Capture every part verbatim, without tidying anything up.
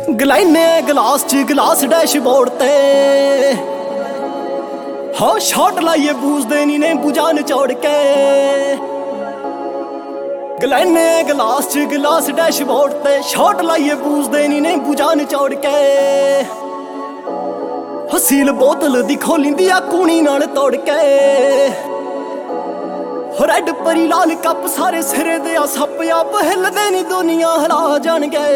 ਗਲਾਈਨੇ glass ਚ glass dashboard ਤੇ ਹੋ ਸ਼ਾਟ ਲਾਈਏ ਬੂਝਦੇ ਨੀ ਨੇ ਬੁਝਾ ਨਿਚੋੜ ਕੇ। ਗਲਾਈਨੇ ਗਲਾਸ ਚ ਗਲਾਸ ਡੈਸ਼ਬੋਰਡ ਤੇ ਸ਼ਾਟ ਲਾਈਏ ਬੂਝਦੇ ਨੀ ਨੇ ਬੁਝਾ ਨਿਚੋੜ ਕੇ। ਹਸੀਲ ਬੋਤਲ ਦੀ ਖੋਲਿੰਦੀ ਆ ਕੂਣੀ ਨਾਲ ਤੋੜ ਕੇ। ਰੈਡ ਪਰੀ ਲਾਲ ਕੱਪ ਸਾਰੇ ਸਿਰੇ ਦੇ ਆ ਸੱਪ ਆਪ ਹਿੱਲਦੇ ਨੀ ਦੁਨੀਆ ਹਿਲਾ ਜਾਣਗੇ।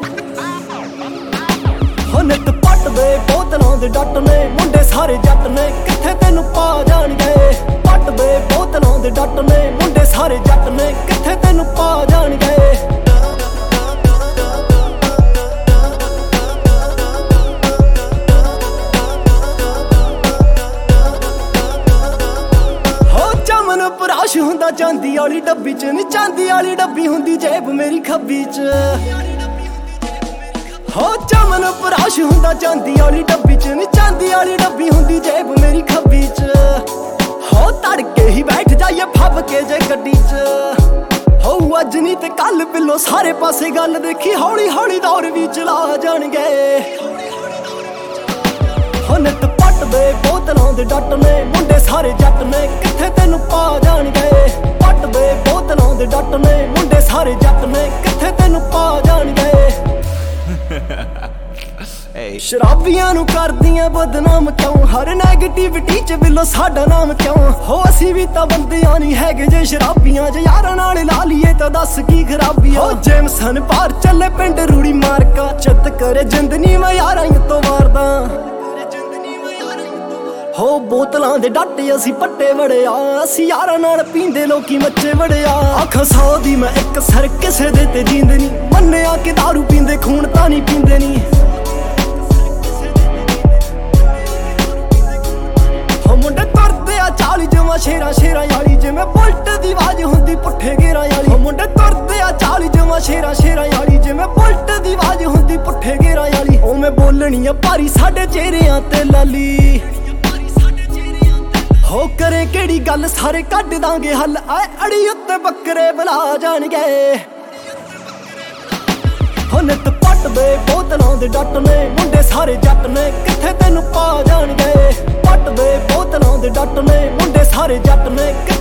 ਹੋ ਨਿੱਤ ਪੱਟ ਦੇ ਬੋਤਲਾਂ ਦੇ ਡੱਟ ਨੇ ਮੁੰਡੇ ਸਾਰੇ ਜੱਟ ਨੇ ਕਿੱਥੇ ਤੈਨੂੰ ਪਾ ਜਾਣਗੇ। ਪੱਟ ਦੇ ਬੋਤਲਾਂ ਦੇ ਡੱਟ ਨੇ ਮੁੰਡੇ ਸਾਰੇ ਜੱਟ ਨੇ ਕਿੱਥੇ ਤੈਨੂੰ ਪਾ ਜਾਣਗੇ। ਪਰਾਸ਼ ਹੁੰਦਾ ਚਾਂਦੀ ਵਾਲੀ ਡੱਬੀ ਚ ਨੀ ਚਾਂਦੀ ਵਾਲੀ ਡੱਬੀ ਹੁੰਦੀ ਜੇਬ ਮੇਰੀ ਖੱਬੀ ਚ। ਹੋ ਚਮਨ ਪਰਾਸ਼ ਹੁੰਦਾ ਚਾਂਦੀ ਵਾਲੀ ਡੱਬੀ ਚ ਨੀ ਚਾਂਦੀ ਵਾਲੀ ਡੱਬੀ ਹੁੰਦੀ ਜੇਬ ਮੇਰੀ ਖੱਬੀ ਚ। ਹੋ ਤੜਕੇ ਹੀ ਬੈਠ ਜਾਈਏ ਫੱਬ ਕੇ ਜੇ ਗੱਡੀ ਚ। ਹੋ ਅੱਜ ਨੀ ਤੇ ਕੱਲ ਪਿੱਲੋ ਸਾਰੇ ਪਾਸੇ ਗੱਲ ਦੇਖੀ ਹੌਲੀ ਹੌਲੀ ਦੌਰ ਵੀ ਚਲਾ ਜਾਣਗੇ। ਹੋ ਨਿੱਤ ਪੱਟ ਦੇ ਬੋਤਲਾਂ ਦੇ ਡੱਟ ਨੇ ਮੁੰਡੇ ਸਾਰੇ ਜੱਟ ਨੇ ਕਿੱਥੇ ਤੈਨੂੰ ਪਾ ਜਾਣਗੇ। ਪੱਟ ਦੇ ਬੋਤਲਾਂ ਦੇ ਡੱਟ ਨੇ ਮੁੰਡੇ ਸਾਰੇ ਜੱਟ ਨੇ ਕਿੱਥੇ ਤੈਨੂੰ ਪਾ ਜਾਣਗੇ। ਸ਼ਰਾਬੀਆਂ ਨੂੰ ਕਰਦੀਆਂ ਬਦਨਾਮ ਕਿਉਂ ਹਰ ਨੈਗੇਟਿਵਿਟੀ ਚ ਬਿੱਲੋ ਸਾਡਾ ਨਾਮ ਕਿਉਂ। ਹੋ ਅਸੀਂ ਵੀ ਤਾਂ ਬੰਦਿਆਂ ਨਹੀਂ ਹੈਗੇ ਜੇ ਸ਼ਰਾਬੀਆਂ ਜੇ ਯਾਰਾਂ ਨਾਲ ਲਾ ਲਈਏ ਤਾਂ ਦੱਸ ਕੀ ਖਰਾਬੀ। ਹੋ ਜੇਮਸਨ ਪਾਰ ਚੱਲੇ ਪਿੰਡ ਰੂੜੀ ਮਾਰਕਾ ਚਿੱਤ ਕਰੇ ਜਿੰਦ ਨੀ ਮੈਂ ਯਾਰਾਂ ਤੋਂ ਮਾਰਦਾ। ਹੋ ਬੋਤਲਾਂ ਦੇ ਡੱਟ ਅਸੀਂ ਪੱਟੇ ਵੜਿਆ ਅਸੀਂ ਯਾਰਾਂ ਨਾਲ ਪੀਂਦੇ ਲੋਕੀ ਮੱਚੇ ਵੜਿਆ। ਅੱਖਾਂ ਸੌ ਦੀ ਮੈਂ ਇੱਕ ਸਰ ਕਿਸੇ ਦੇ ਤੇ ਜੀਂਦ ਨੀ ਮੰਨਿਆ ਕਿ ਦਾਰੂ ਪੀਂਦੇ ਖੂਨ ਤਾਂ ਨਹੀਂ ਪੀਂਦੇ ਨੀ। ਹੋ ਮੁੰਡੇ ਤੁਰਦੇ ਆ ਚਾਲੀ ਜਮਾ ਸ਼ੇਰਾਂ ਸ਼ੇਰਾਂ ਵਾਲੀ ਜਿਵੇਂ ਬੁਲਟ ਦੀ ਆਵਾਜ਼ ਹੁੰਦੀ ਪੁੱਠੇ ਗੇਰਾਂ ਵਾਲੀ। ਹੋ ਮੁੰਡੇ ਤੁਰਦੇ ਆ ਚਾਲੀ ਜਮਾ ਸ਼ੇਰਾਂ ਸ਼ੇਰਾਂ ਵਾਲੀ ਜਿਵੇਂ ਬੁਲਟ ਦੀ ਆਵਾਜ਼ ਹੁੰਦੀ ਪੁੱਠੇ ਗੇਰਾਂ ਵਾਲੀ। ਉਵੇਂ ਬੋਲਣੀ ਆ ਭਾਰੀ ਸਾਡੇ ਚਿਹਰਿਆਂ ਤੇ ਲਾਲੀ। ਹੋ ਕਰੇ ਕਿਹੜੀ ਗੱਲ ਸਾਰੇ ਕੱਢ ਦਾਂਗੇ ਹੱਲ ਆਏ ਅੜੀ ਉੱਤੇ ਬੱਕਰੇ ਬੁਲਾ ਜਾਣਗੇ। ਹੋ ਨਿੱਤ ਪੱਟ ਦੇ ਬੋਤਲਾਂ ਦੇ ਡੱਟ ਨੇ ਮੁੰਡੇ ਸਾਰੇ ਜੱਟ ਨੇ ਕਿੱਥੇ ਤੈਨੂੰ ਪਾ ਜਾਣਗੇ। ਪੱਟ ਦੇ ਬੋਤਲਾਂ ਦੇ ਡੱਟ ਨੇ ਮੁੰਡੇ ਸਾਰੇ ਜੱਟ ਨੇ।